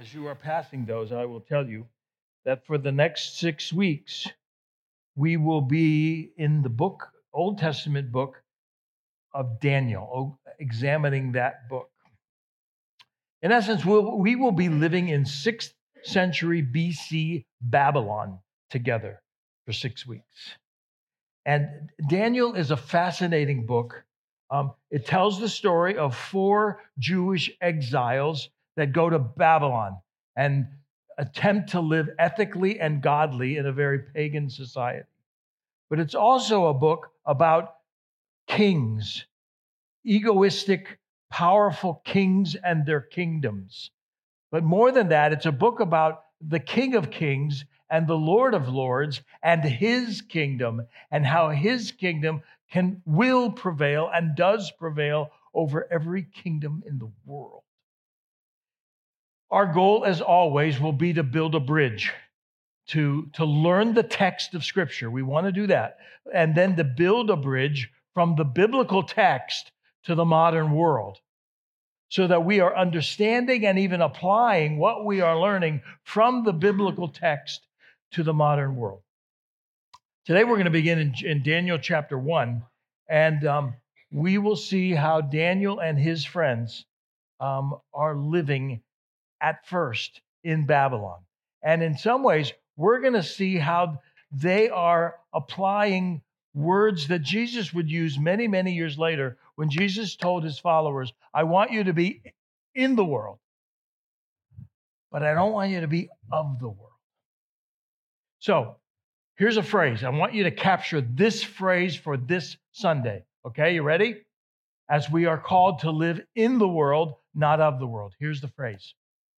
As you are passing those, I will tell you that for the next 6 weeks, we will be in the Old Testament book of Daniel, examining that book. In essence, we will be living in 6th century BC Babylon together for 6 weeks. And Daniel is a fascinating book. It tells the story of 4 Jewish exiles that go to Babylon and attempt to live ethically and godly in a very pagan society. But it's also a book about kings, egoistic, powerful kings and their kingdoms. But more than that, it's a book about the King of Kings and the Lord of Lords and his kingdom, and how his kingdom will prevail and does prevail over every kingdom in the world. Our goal, as always, will be to build a bridge, to learn the text of Scripture. We want to do that. And then to build a bridge from the biblical text to the modern world, so that we are understanding and even applying what we are learning from the biblical text to the modern world. Today we're going to begin in Daniel chapter 1, and we will see how Daniel and his friends are living at first in Babylon. And in some ways, we're going to see how they are applying words that Jesus would use many, many years later when Jesus told his followers, I want you to be in the world, but I don't want you to be of the world. So here's a phrase. I want you to capture this phrase for this Sunday. Okay, you ready? As we are called to live in the world, not of the world. Here's the phrase.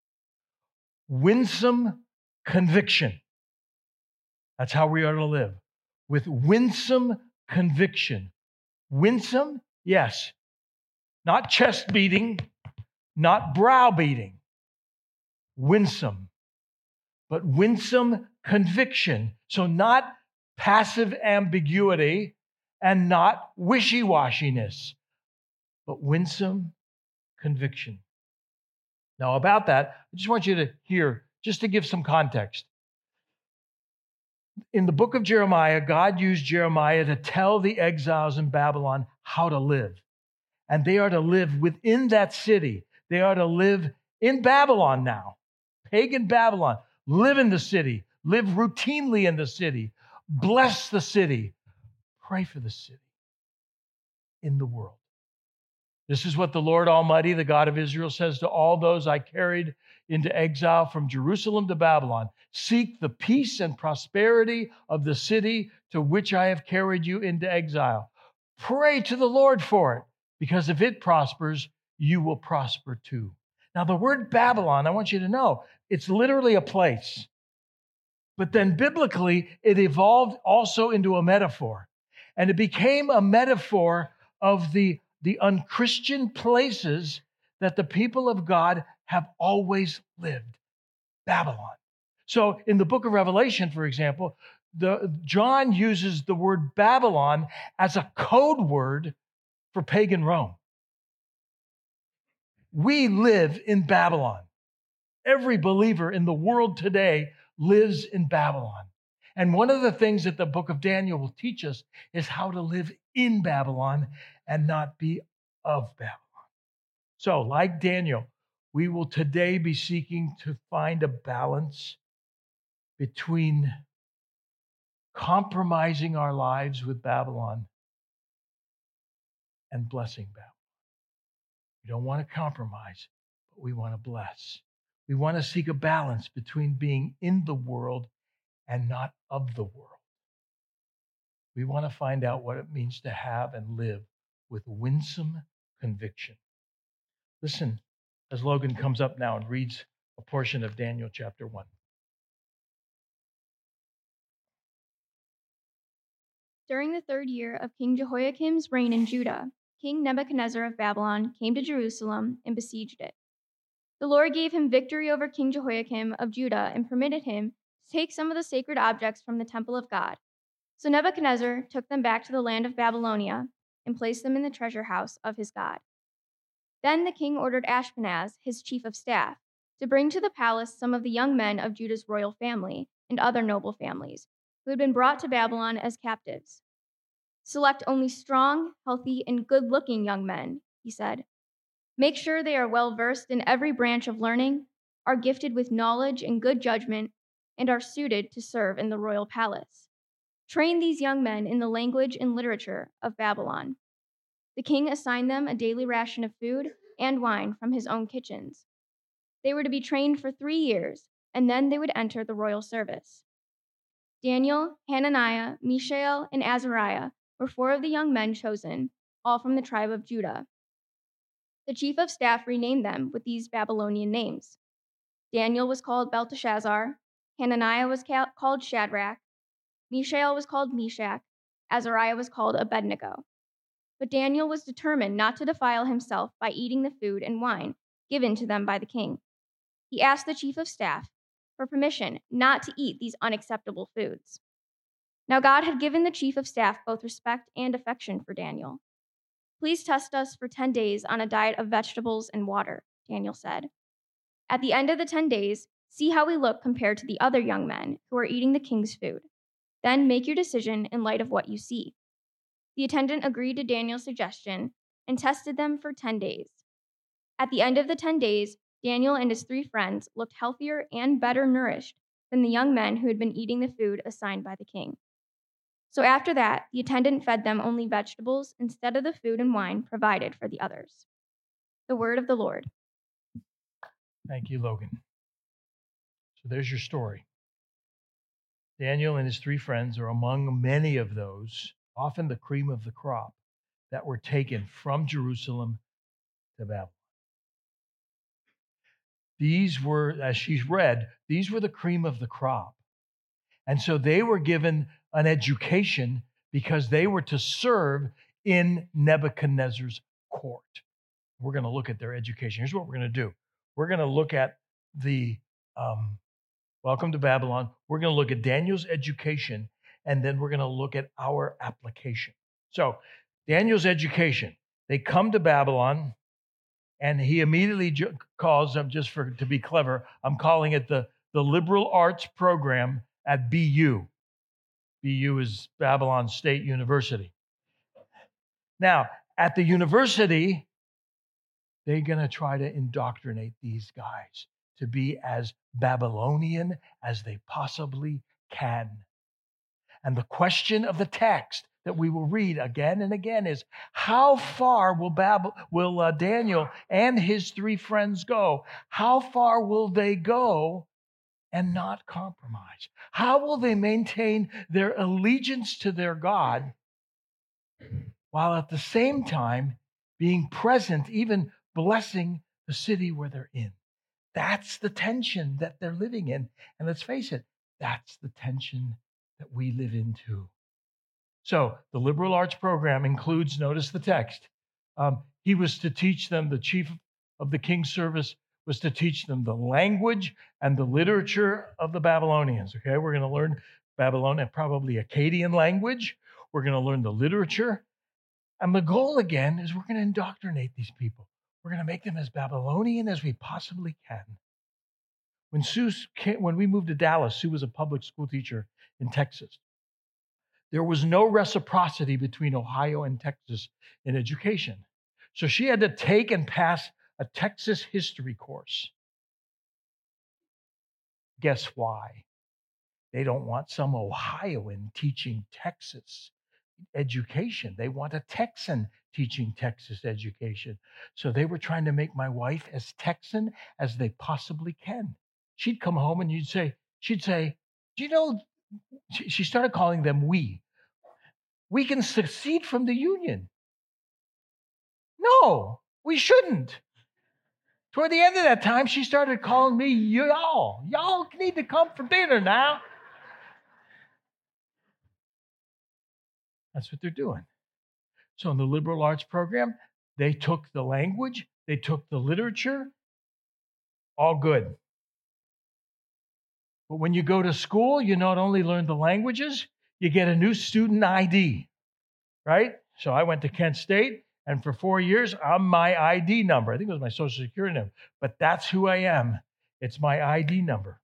Winsome conviction. That's how we are to live. With winsome conviction. Winsome? Yes. Not chest beating, not brow beating. Winsome. But winsome conviction. So not passive ambiguity and not wishy-washiness, but winsome conviction. Now, about that, I just want you to hear, just to give some context. In the book of Jeremiah, God used Jeremiah to tell the exiles in Babylon how to live. And they are to live within that city. They are to live in Babylon now, pagan Babylon. Live in the city. Live routinely in the city. Bless the city. Pray for the city in the world. This is what the Lord Almighty, the God of Israel, says to all those I carried into exile from Jerusalem to Babylon. Seek the peace and prosperity of the city to which I have carried you into exile. Pray to the Lord for it, because if it prospers, you will prosper too. Now, the word Babylon, I want you to know, it's literally a place. But then biblically, it evolved also into a metaphor. And it became a metaphor of the unchristian places that the people of God have always lived. Babylon. So in the book of Revelation, for example, John uses the word Babylon as a code word for pagan Rome. We live in Babylon. Every believer in the world today lives in Babylon. And one of the things that the book of Daniel will teach us is how to live in Babylon and not be of Babylon. So, like Daniel, we will today be seeking to find a balance between compromising our lives with Babylon and blessing Babylon. We don't want to compromise, but we want to bless. We want to seek a balance between being in the world and not of the world. We want to find out what it means to have and live with winsome conviction. Listen, as Logan comes up now and reads a portion of Daniel chapter 1. During the 3rd year of King Jehoiakim's reign in Judah, King Nebuchadnezzar of Babylon came to Jerusalem and besieged it. The Lord gave him victory over King Jehoiakim of Judah and permitted him to take some of the sacred objects from the temple of God. So Nebuchadnezzar took them back to the land of Babylonia and placed them in the treasure house of his God. Then the king ordered Ashpenaz, his chief of staff, to bring to the palace some of the young men of Judah's royal family and other noble families who had been brought to Babylon as captives. Select only strong, healthy, and good-looking young men, he said. Make sure they are well-versed in every branch of learning, are gifted with knowledge and good judgment, and are suited to serve in the royal palace. Train these young men in the language and literature of Babylon. The king assigned them a daily ration of food and wine from his own kitchens. They were to be trained for 3 years, and then they would enter the royal service. Daniel, Hananiah, Mishael, and Azariah were 4 of the young men chosen, all from the tribe of Judah. The chief of staff renamed them with these Babylonian names. Daniel was called Belteshazzar, Hananiah was called Shadrach, Mishael was called Meshach, Azariah was called Abednego. But Daniel was determined not to defile himself by eating the food and wine given to them by the king. He asked the chief of staff for permission not to eat these unacceptable foods. Now God had given the chief of staff both respect and affection for Daniel. Please test us for 10 days on a diet of vegetables and water, Daniel said. At the end of the 10 days, see how we look compared to the other young men who are eating the king's food. Then make your decision in light of what you see. The attendant agreed to Daniel's suggestion and tested them for 10 days. At the end of the 10 days, Daniel and his 3 friends looked healthier and better nourished than the young men who had been eating the food assigned by the king. So after that, the attendant fed them only vegetables instead of the food and wine provided for the others. The word of the Lord. Thank you, Logan. So there's your story. Daniel and his 3 friends are among many of those, often the cream of the crop, that were taken from Jerusalem to Babylon. These were, as she's read, these were the cream of the crop. And so they were given an education because they were to serve in Nebuchadnezzar's court. We're going to look at their education. Here's what we're going to do. We're going to look at the Welcome to Babylon. We're going to look at Daniel's education, and then we're going to look at our application. So Daniel's education. They come to Babylon, and he immediately calls them, to be clever, I'm calling it the liberal arts program at BU. BU is Babylon State University. Now, at the university, they're going to try to indoctrinate these guys to be as Babylonian as they possibly can. And the question of the text that we will read again and again is, how far will Daniel and his 3 friends go? How far will they go and not compromise? How will they maintain their allegiance to their God while at the same time being present, even blessing the city where they're in? That's the tension that they're living in. And let's face it, that's the tension that we live into. So the liberal arts program includes, notice the text, he was to teach them, the chief of the king's service was to teach them the language and the literature of the Babylonians. Okay, we're going to learn Babylonian, probably Akkadian language. We're going to learn the literature. And the goal, again, is we're going to indoctrinate these people. We're going to make them as Babylonian as we possibly can. When we moved to Dallas, Sue was a public school teacher in Texas. There was no reciprocity between Ohio and Texas in education. So she had to take and pass a Texas history course. Guess why? They don't want some Ohioan teaching Texas education. They want a Texan teaching Texas education. So they were trying to make my wife as Texan as they possibly can. She'd come home and she'd say, do you know, she started calling them we. We can secede from the Union. No, we shouldn't. Toward the end of that time, she started calling me y'all. Y'all need to come for dinner now. That's what they're doing. So in the liberal arts program, they took the language, they took the literature, all good. But when you go to school, you not only learn the languages, you get a new student ID, right? So I went to Kent State, and for 4 years, I'm my ID number. I think it was my Social Security number, but that's who I am. It's my ID number.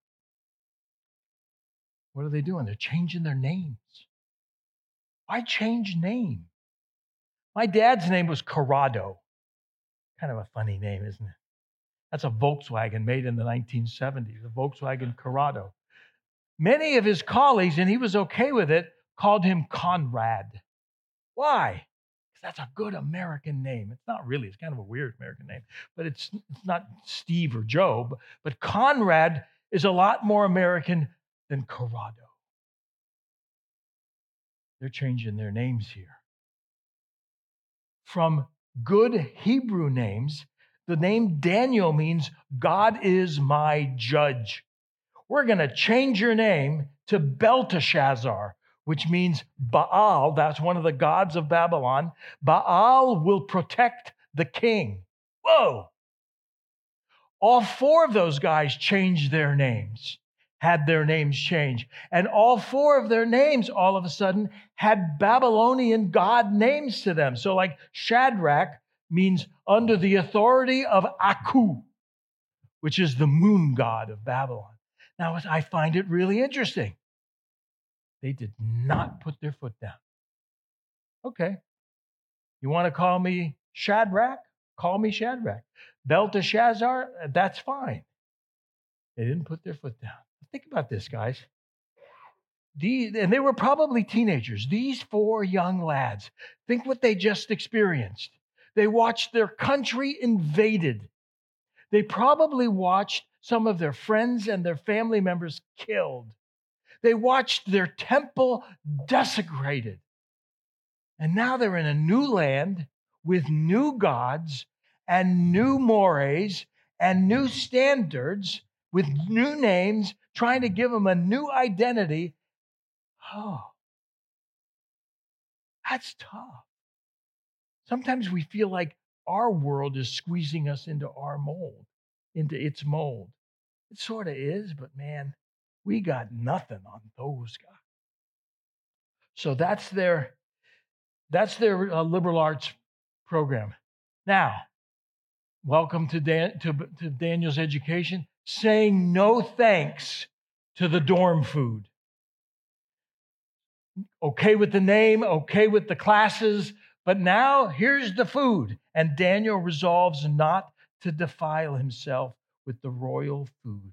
What are they doing? They're changing their names. Why change name? My dad's name was Corrado. Kind of a funny name, isn't it? That's a Volkswagen made in the 1970s, a Volkswagen Corrado. Many of his colleagues, and he was okay with it, called him Conrad. Why? Because that's a good American name. It's not really, it's kind of a weird American name, but it's not Steve or Joe, but Conrad is a lot more American than Corrado. They're changing their names here. From good Hebrew names, the name Daniel means God is my judge. We're going to change your name to Belteshazzar, which means Baal. That's one of the gods of Babylon. Baal will protect the king. Whoa! All four of those guys changed their names, had their names changed. And all four of their names, all of a sudden, had Babylonian god names to them. So like Shadrach means under the authority of Aku, which is the moon god of Babylon. Now, I find it really interesting. They did not put their foot down. Okay. You want to call me Shadrach? Call me Shadrach. Belteshazzar? That's fine. They didn't put their foot down. Think about this, guys. And they were probably teenagers. These four young lads, think what they just experienced. They watched their country invaded. They probably watched some of their friends and their family members killed. They watched their temple desecrated. And now they're in a new land with new gods and new mores and new standards with new names, trying to give them a new identity. Oh, that's tough. Sometimes we feel like our world is squeezing us into our mold, into its mold. It sort of is, but man, we got nothing on those guys. So that's their liberal arts program. Now, welcome to Daniel's education, saying no thanks to the dorm food. Okay with the name, okay with the classes, but now here's the food. And Daniel resolves not to defile himself with the royal food.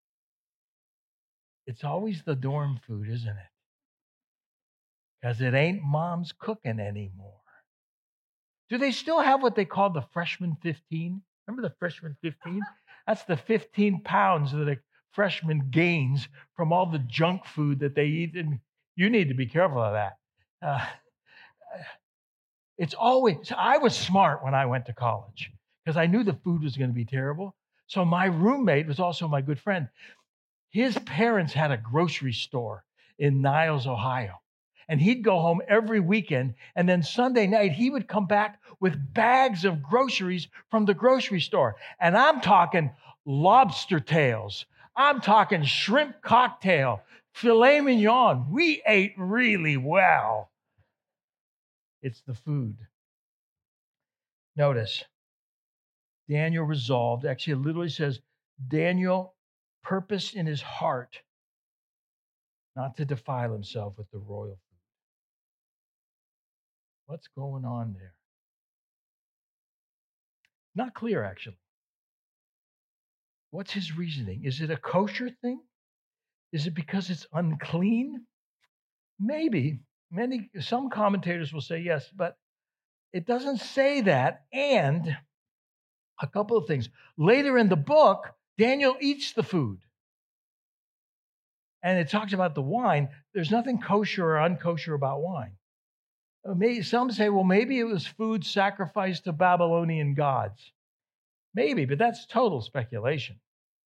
It's always the dorm food, isn't it? Because it ain't mom's cooking anymore. Do they still have what they call the freshman 15? Remember the freshman 15? That's the 15 pounds that a freshman gains from all the junk food that they eat. And you need to be careful of that. I was smart when I went to college because I knew the food was going to be terrible. So my roommate was also my good friend. His parents had a grocery store in Niles, Ohio. And he'd go home every weekend. And then Sunday night, he would come back with bags of groceries from the grocery store. And I'm talking lobster tails. I'm talking shrimp cocktail, filet mignon. We ate really well. It's the food. Notice, Daniel resolved. Actually, it literally says, Daniel purposed in his heart not to defile himself with the royal food. What's going on there? Not clear, actually. What's his reasoning? Is it a kosher thing? Is it because it's unclean? Maybe. Some commentators will say yes, but it doesn't say that. And a couple of things. Later in the book, Daniel eats the food. And it talks about the wine. There's nothing kosher or unkosher about wine. Some say, well, maybe it was food sacrificed to Babylonian gods. Maybe, but that's total speculation.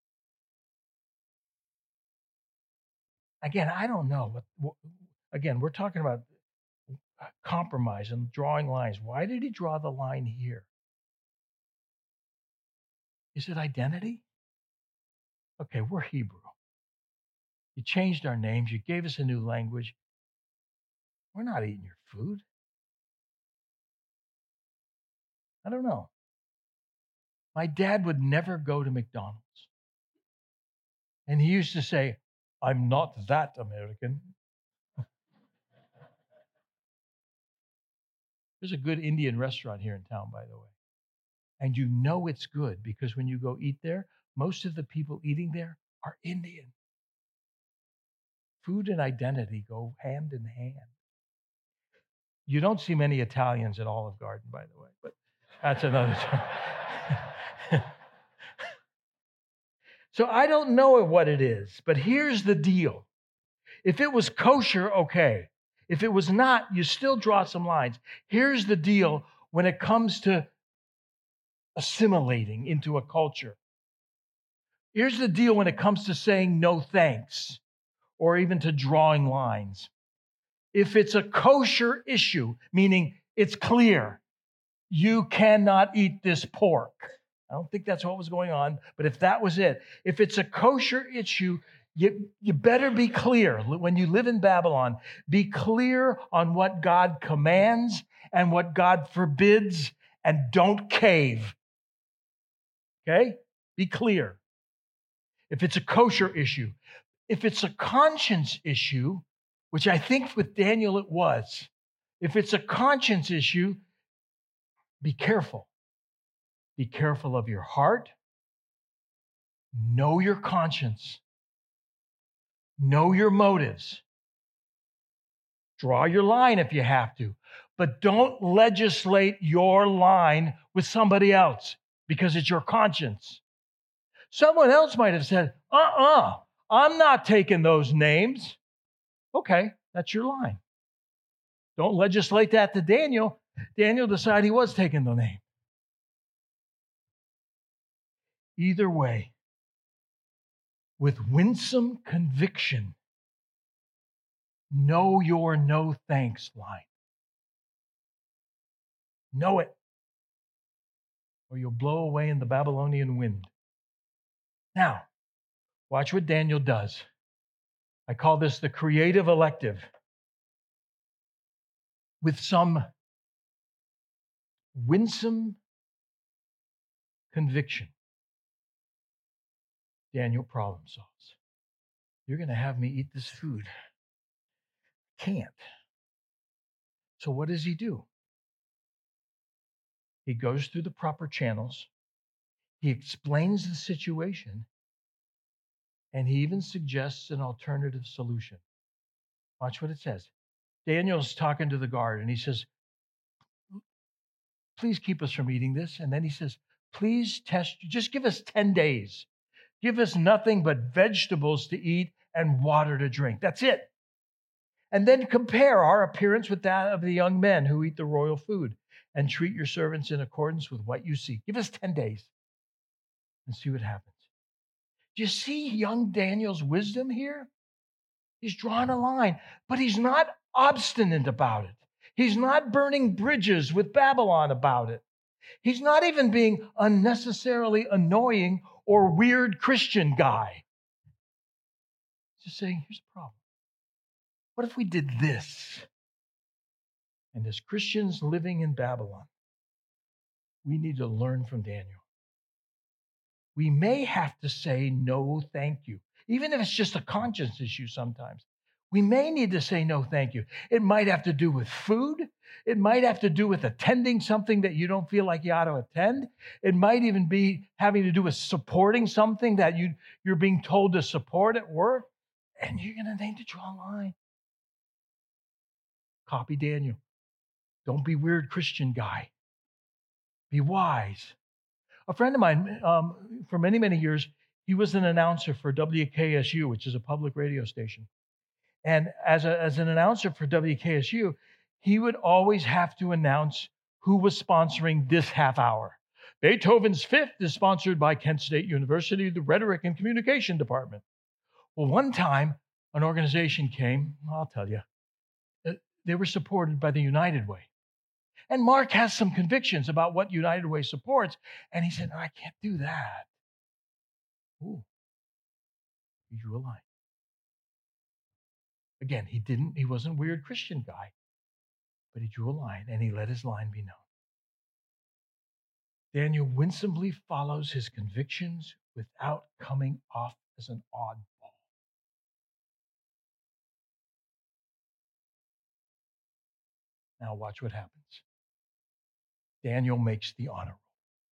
Again, I don't know. Again, we're talking about compromise and drawing lines. Why did he draw the line here? Is it identity? Okay, we're Hebrew. You changed our names. You gave us a new language. We're not eating your food. I don't know. My dad would never go to McDonald's. And he used to say, I'm not that American. There's a good Indian restaurant here in town, by the way. And you know it's good because when you go eat there, most of the people eating there are Indian. Food and identity go hand in hand. You don't see many Italians at Olive Garden, by the way, but that's another time. So I don't know what it is, but here's the deal. If it was kosher, okay. If it was not, you still draw some lines. Here's the deal when it comes to assimilating into a culture. Here's the deal when it comes to saying no thanks or even to drawing lines. If it's a kosher issue, meaning it's clear, you cannot eat this pork. I don't think that's what was going on, but if that was it, if it's a kosher issue, you better be clear. When you live in Babylon, be clear on what God commands and what God forbids, and don't cave. Okay? Be clear. If it's a kosher issue. If it's a conscience issue, which I think with Daniel it was, if it's a conscience issue, be careful. Be careful of your heart. Know your conscience. Know your motives. Draw your line if you have to, but don't legislate your line with somebody else because it's your conscience. Someone else might have said, I'm not taking those names. Okay, that's your line. Don't legislate that to Daniel. Daniel decided he was taking the name. Either way, with winsome conviction, know your no thanks line. Know it, or you'll blow away in the Babylonian wind. Now, watch what Daniel does. I call this the creative elective. With some winsome conviction, Daniel problem solves. You're going to have me eat this food. Can't. So what does he do? He goes through the proper channels. He explains the situation. And he even suggests an alternative solution. Watch what it says. Daniel's talking to the guard and he says, please keep us from eating this. And then he says, please just give us 10 days. Give us nothing but vegetables to eat and water to drink. That's it. And then compare our appearance with that of the young men who eat the royal food and treat your servants in accordance with what you see. Give us 10 days and see what happens. Do you see young Daniel's wisdom here? He's drawn a line, but he's not obstinate about it. He's not burning bridges with Babylon about it. He's not even being unnecessarily annoying or weird Christian guy. He's just saying, here's the problem. What if we did this? And as Christians living in Babylon, we need to learn from Daniel. We may have to say no, thank you. Even if it's just a conscience issue sometimes. We may need to say no, thank you. It might have to do with food. It might have to do with attending something that you don't feel like you ought to attend. It might even be having to do with supporting something that you're being told to support at work. And you're going to need to draw a line. Copy Daniel. Don't be weird Christian guy. Be wise. A friend of mine, for many, many years, he was an announcer for WKSU, which is a public radio station. And as an announcer for WKSU, he would always have to announce who was sponsoring this half hour. Beethoven's Fifth is sponsored by Kent State University, the Rhetoric and Communication Department. Well, one time, an organization came, I'll tell you, they were supported by the United Way. And Mark has some convictions about what United Way supports. And he said, no, I can't do that. Ooh, he drew a line. Again, he wasn't a weird Christian guy, but he drew a line and he let his line be known. Daniel winsomely follows his convictions without coming off as an oddball. Now watch what happens. Daniel makes the honor roll.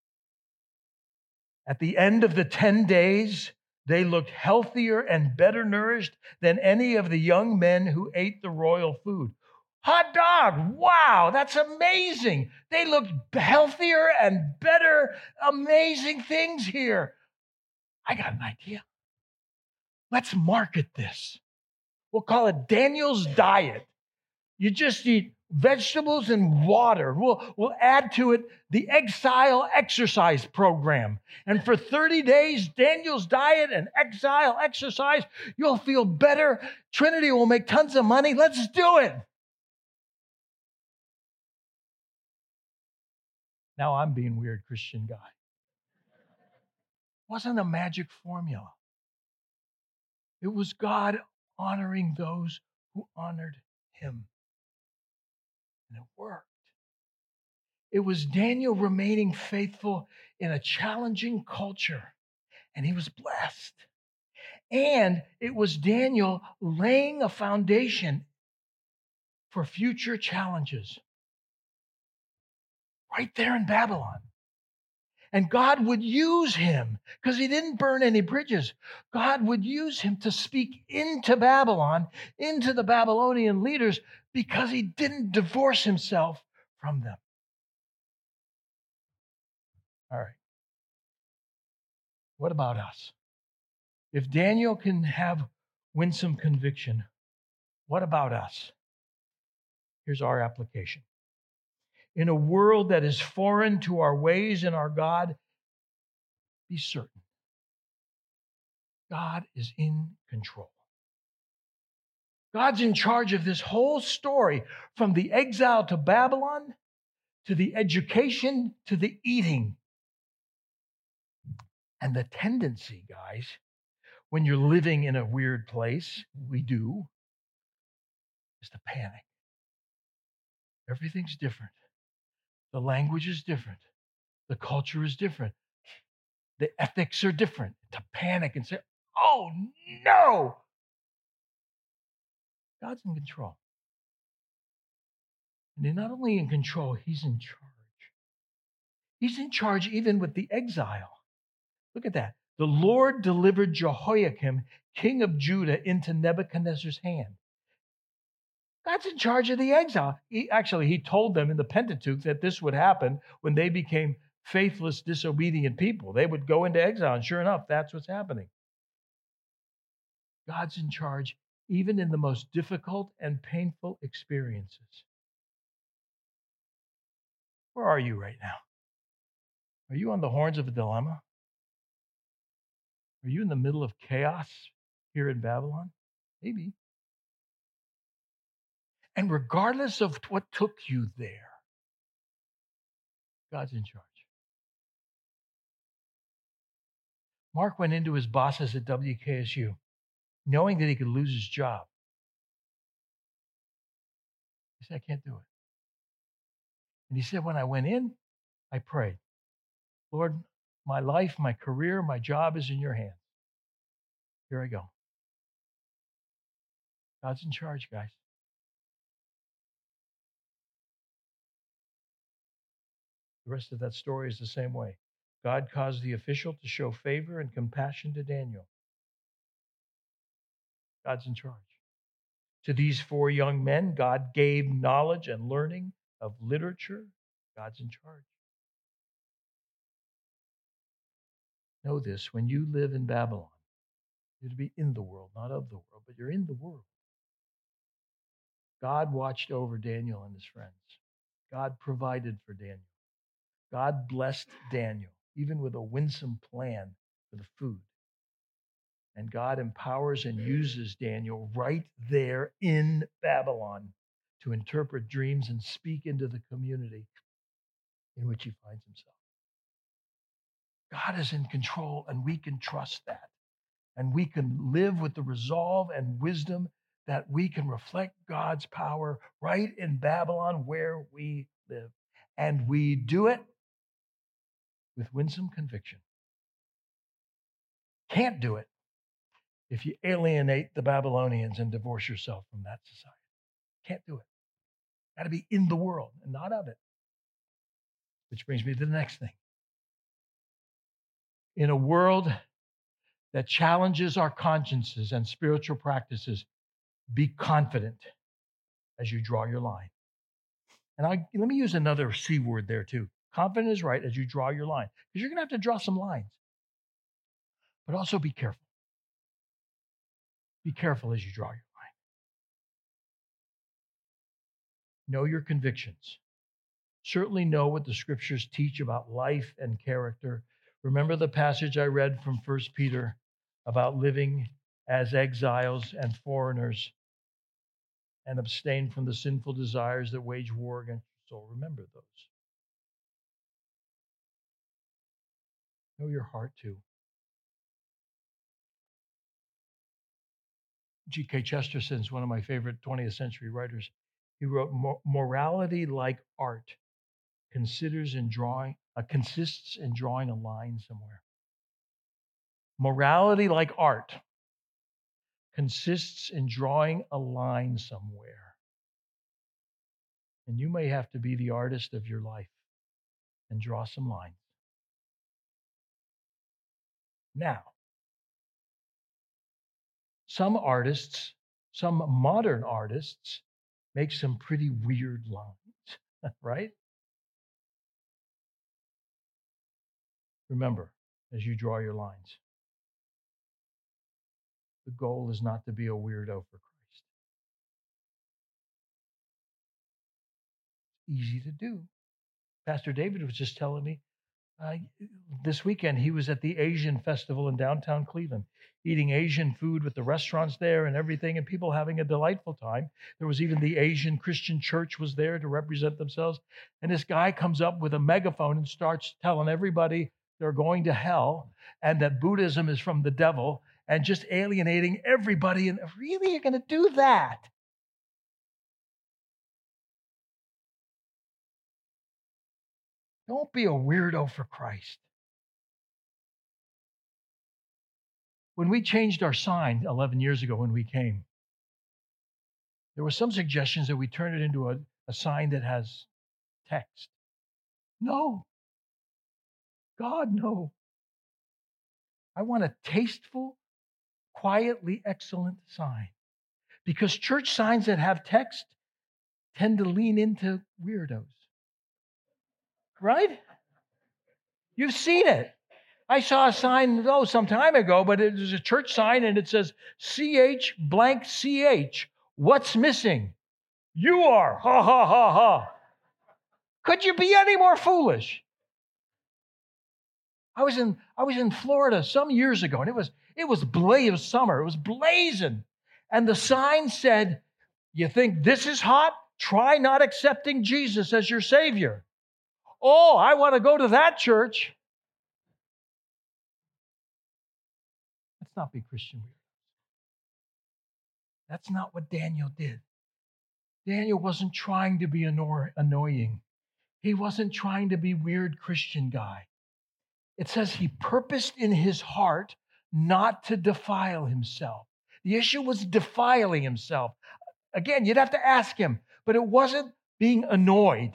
At the end of the 10 days, they looked healthier and better nourished than any of the young men who ate the royal food. Hot dog, wow, that's amazing. They looked healthier and better. Amazing things here. I got an idea. Let's market this. We'll call it Daniel's Diet. You just eat vegetables and water. We'll add to it the Exile Exercise Program. And for 30 days, Daniel's Diet and Exile Exercise, you'll feel better. Trinity will make tons of money. Let's do it. Now I'm being weird Christian guy. It wasn't a magic formula. It was God honoring those who honored him. And it worked. It was Daniel remaining faithful in a challenging culture, and he was blessed. And it was Daniel laying a foundation for future challenges right there in Babylon. And God would use him because he didn't burn any bridges. God would use him to speak into Babylon, into the Babylonian leaders, because he didn't divorce himself from them. All right. What about us? If Daniel can have winsome conviction, what about us? Here's our application. In a world that is foreign to our ways and our God, be certain God is in control. God's in charge of this whole story, from the exile to Babylon, to the education, to the eating. And the tendency, guys, when you're living in a weird place, we do, is to panic. Everything's different. The language is different. The culture is different. The ethics are different. To panic and say, oh no! God's in control. And he's not only in control, he's in charge. He's in charge even with the exile. Look at that. The Lord delivered Jehoiakim, king of Judah, into Nebuchadnezzar's hand. God's in charge of the exile. He told them in the Pentateuch that this would happen when they became faithless, disobedient people. They would go into exile, and sure enough, that's what's happening. God's in charge even in the most difficult and painful experiences. Where are you right now? Are you on the horns of a dilemma? Are you in the middle of chaos here in Babylon? Maybe. And regardless of what took you there, God's in charge. Mark went into his bosses at WKSU knowing that he could lose his job. He said, I can't do it. And he said, when I went in, I prayed, Lord, my life, my career, my job is in your hands. Here I go. God's in charge, guys. The rest of that story is the same way. God caused the official to show favor and compassion to Daniel. God's in charge. To these 4 young men, God gave knowledge and learning of literature. God's in charge. Know this, when you live in Babylon, you're to be in the world, not of the world, but you're in the world. God watched over Daniel and his friends. God provided for Daniel. God blessed Daniel, even with a winsome plan for the food. And God empowers and uses Daniel right there in Babylon to interpret dreams and speak into the community in which he finds himself. God is in control, and we can trust that. And we can live with the resolve and wisdom that we can reflect God's power right in Babylon where we live. And we do it with winsome conviction. Can't do it if you alienate the Babylonians and divorce yourself from that society. Can't do it. Got to be in the world and not of it. Which brings me to the next thing. In a world that challenges our consciences and spiritual practices, be confident as you draw your line. And let me use another C word there too. Confident is right as you draw your line, because you're going to have to draw some lines. But also be careful. Be careful as you draw your line. Know your convictions. Certainly know what the scriptures teach about life and character. Remember the passage I read from 1 Peter about living as exiles and foreigners and abstain from the sinful desires that wage war against your soul. Remember those. Know your heart too. G.K. Chesterton is one of my favorite 20th century writers. He wrote, morality like art consists in drawing a line somewhere. Morality like art consists in drawing a line somewhere. And you may have to be the artist of your life and draw some lines. Now, some artists, some modern artists, make some pretty weird lines, right? Remember, as you draw your lines, the goal is not to be a weirdo for Christ. It's easy to do. Pastor David was just telling me this weekend he was at the Asian festival in downtown Cleveland, eating Asian food with the restaurants there and everything, and people having a delightful time. There was even the Asian Christian church was there to represent themselves. And this guy comes up with a megaphone and starts telling everybody they're going to hell and that Buddhism is from the devil and just alienating everybody. And really, you're going to do that? Don't be a weirdo for Christ. When we changed our sign 11 years ago when we came, there were some suggestions that we turn it into a sign that has text. No. God, no. I want a tasteful, quietly excellent sign. Because church signs that have text tend to lean into weirdos. Right? You've seen it. I saw a sign, some time ago, but it was a church sign and it says, CH blank CH. What's missing? You are. Ha, ha, ha, ha. Could you be any more foolish? I was in Florida some years ago, and it was summer. It was blazing. And the sign said, you think this is hot? Try not accepting Jesus as your Savior. Oh, I want to go to that church. Let's not be Christian weirdos. That's not what Daniel did. Daniel wasn't trying to be annoying. He wasn't trying to be weird Christian guy. It says he purposed in his heart not to defile himself. The issue was defiling himself. Again, you'd have to ask him, but it wasn't being annoyed.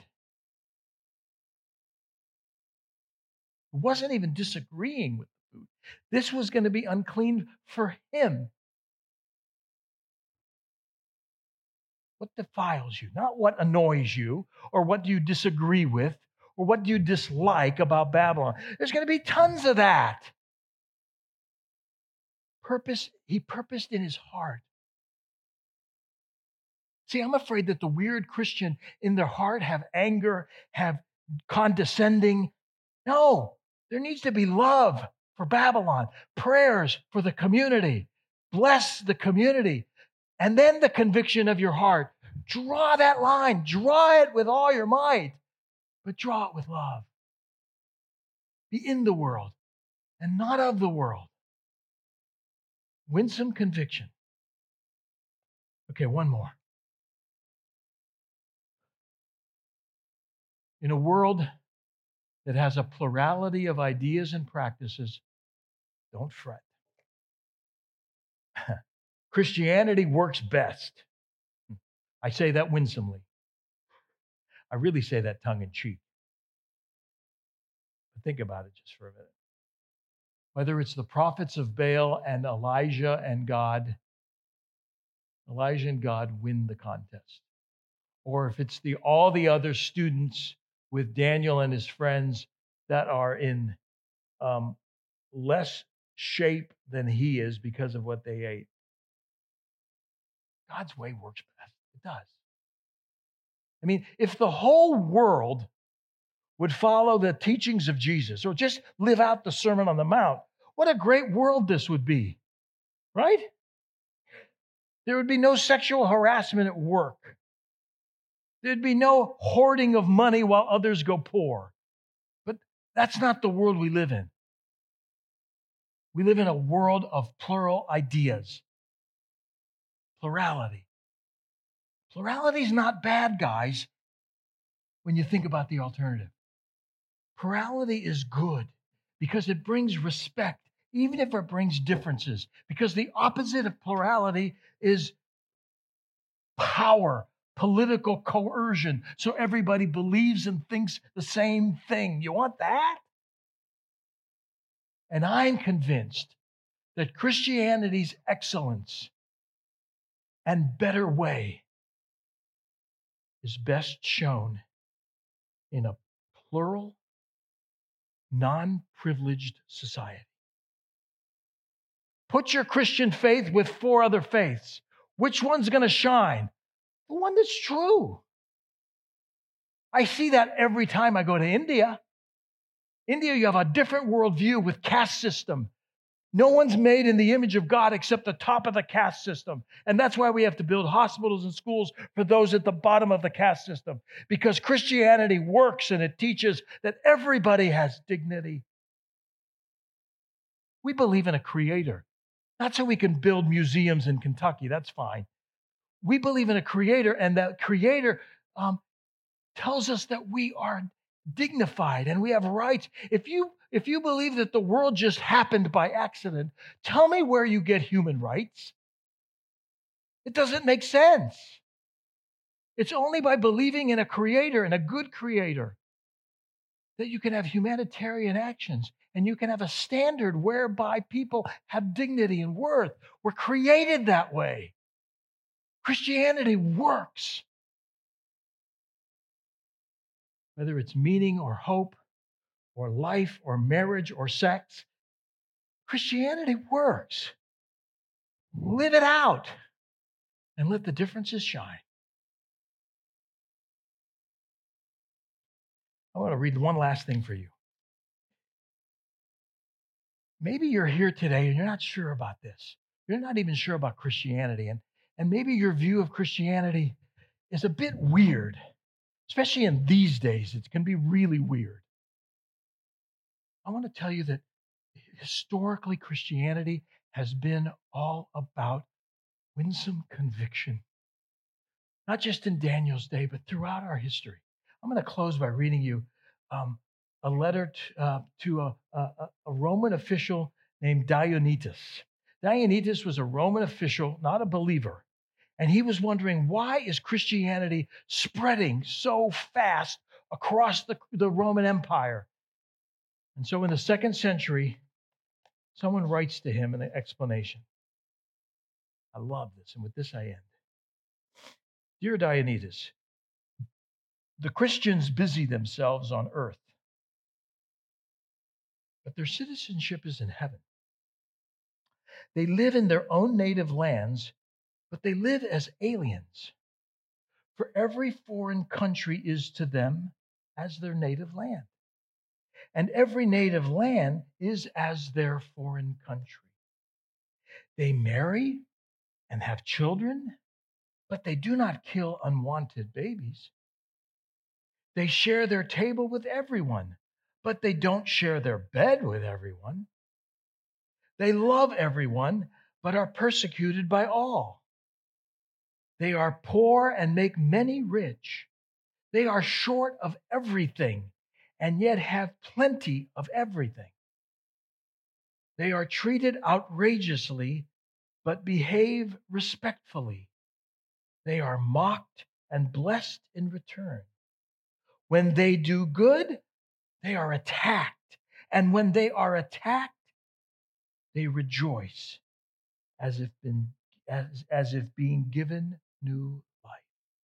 It wasn't even disagreeing with the food. This was going to be unclean for him. What defiles you? Not what annoys you, or what do you disagree with, or what do you dislike about Babylon? There's going to be tons of that. He purposed in his heart. See, I'm afraid that the weird Christian in their heart have anger, have condescending. No, there needs to be love for Babylon, prayers for the community. Bless the community. And then the conviction of your heart. Draw that line. Draw it with all your might, but draw it with love. Be in the world and not of the world. Win some conviction. Okay, one more. In a world that has a plurality of ideas and practices, don't fret. Christianity works best. I say that winsomely. I really say that tongue in cheek. But think about it just for a minute. Whether it's the prophets of Baal and Elijah and God win the contest. Or if it's all the other students with Daniel and his friends that are in less shape than he is because of what they ate. God's way works best. It does. I mean, if the whole world would follow the teachings of Jesus or just live out the Sermon on the Mount, what a great world this would be, right? There would be no sexual harassment at work. There'd be no hoarding of money while others go poor. But that's not the world we live in. We live in a world of plural ideas. Plurality. Plurality is not bad, guys, when you think about the alternative. Plurality is good because it brings respect, even if it brings differences. Because the opposite of plurality is power, political coercion, so everybody believes and thinks the same thing. You want that? And I'm convinced that Christianity's excellence and better way is best shown in a plural, non-privileged society. Put your Christian faith with 4 other faiths. Which one's going to shine? The one that's true. I see that every time I go to India. India, you have a different worldview with caste system. No one's made in the image of God except the top of the caste system. And that's why we have to build hospitals and schools for those at the bottom of the caste system. Because Christianity works and it teaches that everybody has dignity. We believe in a creator. Not so we can build museums in Kentucky. That's fine. We believe in a creator, and that creator tells us that we are dignified and we have rights. If you believe that the world just happened by accident, tell me where you get human rights. It doesn't make sense. It's only by believing in a creator, and a good creator, that you can have humanitarian actions and you can have a standard whereby people have dignity and worth. We're created that way. Christianity works. Whether it's meaning or hope or life or marriage or sex, Christianity works. Live it out and let the differences shine. I want to read one last thing for you. Maybe you're here today and you're not sure about this. You're not even sure about Christianity. And maybe your view of Christianity is a bit weird, especially in these days. It can be really weird. I want to tell you that historically, Christianity has been all about winsome conviction. Not just in Daniel's day, but throughout our history. I'm going to close by reading you a letter to a Roman official named Dionysius. Dionysius was a Roman official, not a believer. And he was wondering, why is Christianity spreading so fast across the Roman Empire? And so in the 2nd century, someone writes to him an explanation. I love this, and with this I end. Dear Dionysius, the Christians busy themselves on earth, but their citizenship is in heaven. They live in their own native lands, but they live as aliens. For every foreign country is to them as their native land, and every native land is as their foreign country. They marry and have children, but they do not kill unwanted babies. They share their table with everyone, but they don't share their bed with everyone. They love everyone, but are persecuted by all. They are poor and make many rich. They are short of everything and yet have plenty of everything. They are treated outrageously, but behave respectfully, they are mocked and blessed in return. When they do good, they are attacked. And when they are attacked, they rejoice as if being given new life.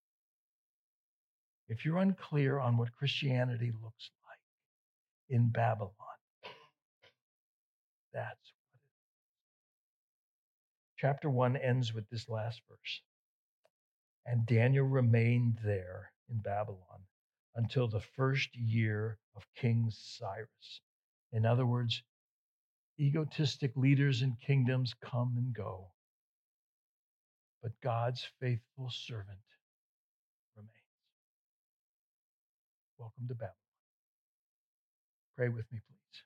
If you're unclear on what Christianity looks like in Babylon, that's what it is. Chapter 1 ends with this last verse. And Daniel remained there in Babylon until the first year of King Cyrus. In other words, egotistic leaders and kingdoms come and go, but God's faithful servant remains. Welcome to Babylon. Pray with me, please.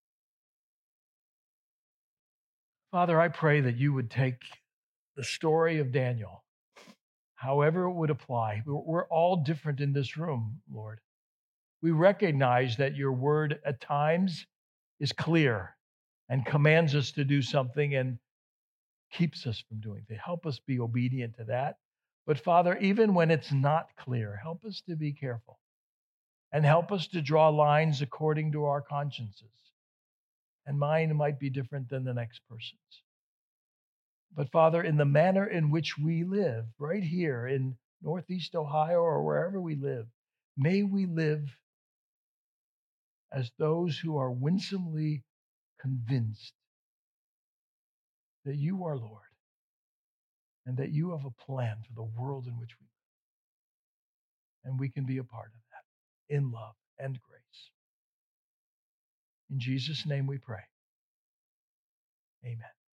Father, I pray that you would take the story of Daniel, however it would apply. We're all different in this room, Lord. We recognize that your word at times is clear and commands us to do something and keeps us from doing things. Help us be obedient to that. But Father, even when it's not clear, help us to be careful and help us to draw lines according to our consciences. And mine might be different than the next person's. But Father, in the manner in which we live, right here in Northeast Ohio or wherever we live, may we live as those who are winsomely convinced that you are Lord and that you have a plan for the world in which we live. And we can be a part of that in love and grace. In Jesus' name we pray. Amen.